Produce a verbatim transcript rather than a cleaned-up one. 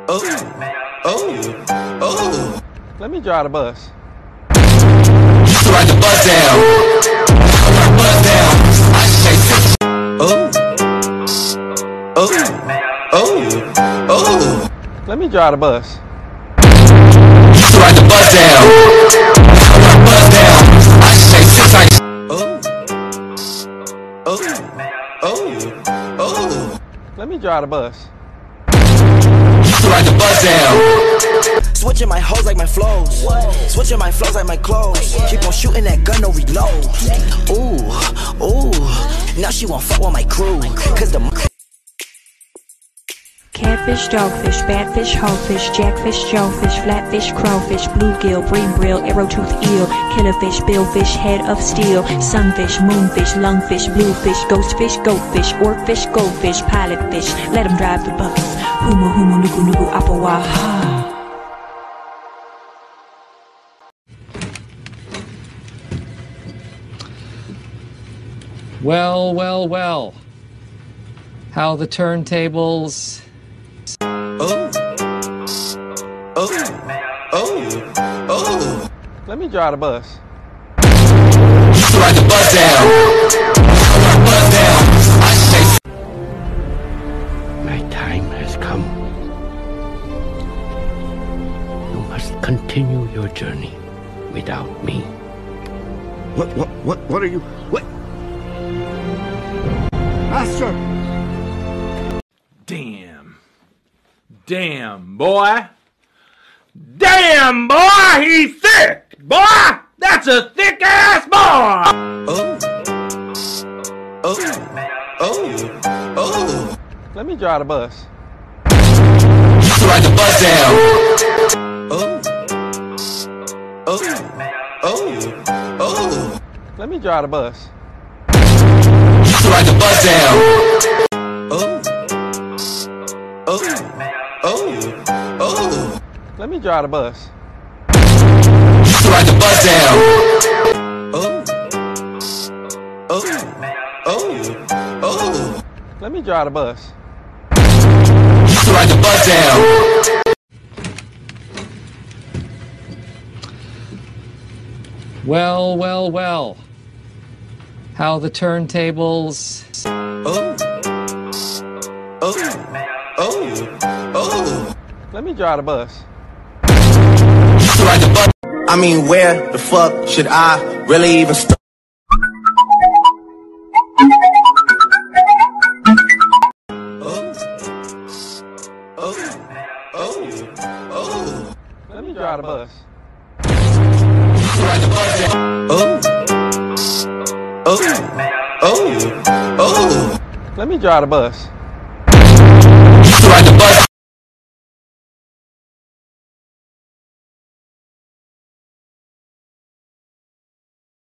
Oh, oh, oh. Let me drive the bus. Ride the bus down. Ride the bus down. I say, oh, oh, oh, oh. Let me drive the bus. Ride the bus down. Ride the bus down. I say, since I. Oh, oh, oh, oh. Let me drive the bus. Ride the bus down. Switching my hoes like my flows. Switching my flows like my clothes. Keep on shooting that gun, no reload. Ooh, ooh. Now she won't fuck with my crew. Cause the catfish, dogfish, batfish, hogfish, jackfish, jawfish, flatfish, crawfish, bluegill, breambrill, arrowtooth eel, killerfish, billfish, head of steel, sunfish, moonfish, lungfish, bluefish, ghostfish, goatfish, orcfish, goldfish, pilotfish. Let 'em drive the bus. Humu humu nugu nugu apawaha. Well, well, well. How the turntables. Oh, oh, oh, oh. Let me drive the bus. Ride the bus down. Ride the bus down. I say. My time has come. You must continue your journey without me. What, what, what, what are you, what? Master! Damn. Damn, boy. Damn, boy, he's thick. Boy, that's a thick ass boy. Oh, oh, oh, oh. Let me drive the bus. Ride the bus down. Oh, oh, oh, oh. Let me drive the bus. Ride the bus down. Oh, oh, oh, oh. Let me drive the bus. Ride the bus down. Oh, oh, oh, oh. Let me drive the bus. Ride the bus down. Well, well, well. How the turntables. Oh, oh, oh, oh. Let me drive the bus. Ride the bus. I mean, where the fuck should I really even start? Oh, oh, oh, oh. Let me drive the bus. Ride the bus down. Oh, oh, oh, oh. Let me drive the bus. Ride the bus.